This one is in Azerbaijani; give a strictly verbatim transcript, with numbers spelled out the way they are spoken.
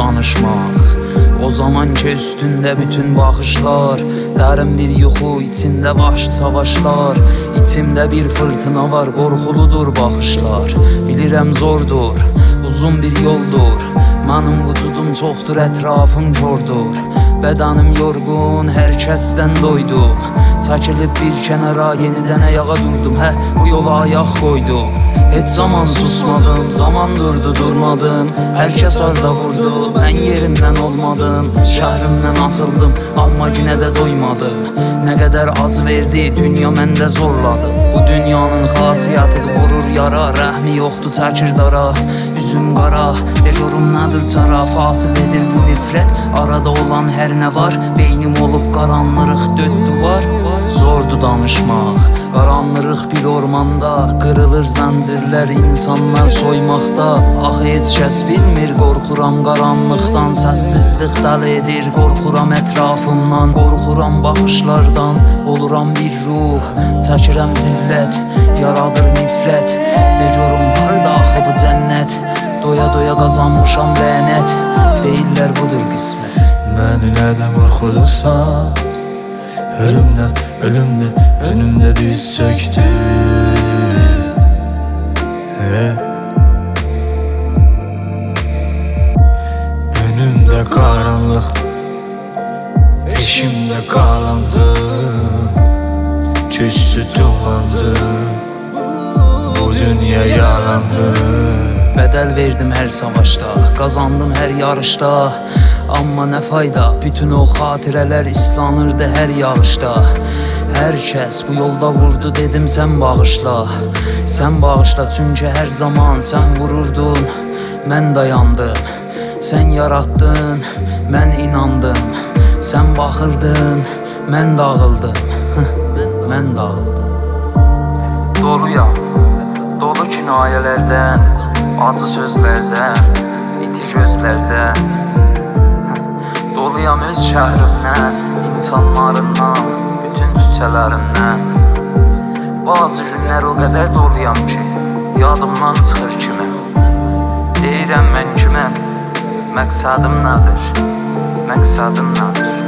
danışmaq. O zaman ki üstündə bütün baxışlar, dərin bir yuxu, içində vahşi savaşlar. İçimdə bir fırtına var, qorxuludur baxışlar. Bilirəm zordur, uzun bir yoldur. Mənim vücudum çoxdur, ətrafım kordur. Bədənim yorğun, hər kəsdən doydum. Çəkilib bir kənara, yenidən ayağa durdum. Hə, bu yola ayaq qoydum. Heç zaman susmadım, zaman durdu durmadım. Hər kəs arda vurdu, mən yerimdən olmadım. Şəhrimdən atıldım, amma yenə də doymadım. Nə qədər acı verdi, dünya məndə zorladı. Bu dünyanın xasiyyətidir, vurur yara. Rəhmi yoxdur, çəkir dara. Üzüm qara, de görüm nədir çara. Fasid edir bu nifrət, arada olan hər nə var. Beynim olub qaranlıq död duvar. Zordur danışmaq, qaranlıq bir ormanda. Qırılır zəncirlər, insanlar soymaqda. Axı heç kəs bilmir, qorxuram qaranlıqdan. Səssizlik dəli edir, qorxuram ətrafımdan. Qorxuram baxışlardan, oluram bir ruh. Çəkirəm zillət, yaradır nifrət. De görüm harda axı bu cənnət. Doya doya qazanmışam lənət. Deyirlər budur qismət. Məni nədən qorxudursan? Ölümdən, ölümdən, önümdə diz çöktü. Önümdə qaranlıq, peşimdə qalandı. Küstü dumandı, bu dünya yalandı. Bədəl verdim hər savaşda, qazandım hər yarışda. Amma nə fayda, bütün o xatirələr islanırdı hər yağışda. Hər kəs bu yolda vurdu, dedim sən bağışla. Sən bağışla, çünki hər zaman sən vururdun. Mən dayandım, sən yaratdın, mən inandım. Sən baxırdın, mən dağıldım. Mən dağıldım. Doluyam, dolu kinayələrdən, acı sözlərdən, iti gözlərdən. Doluyam öz şəhrimdən, insanlarından, bütün küçələrindən. Bazı günlər o qədər doluyam ki, yadımdan çıxır kiməm. Deyirəm mən kiməm, məqsədim nədir, məqsədim nədir?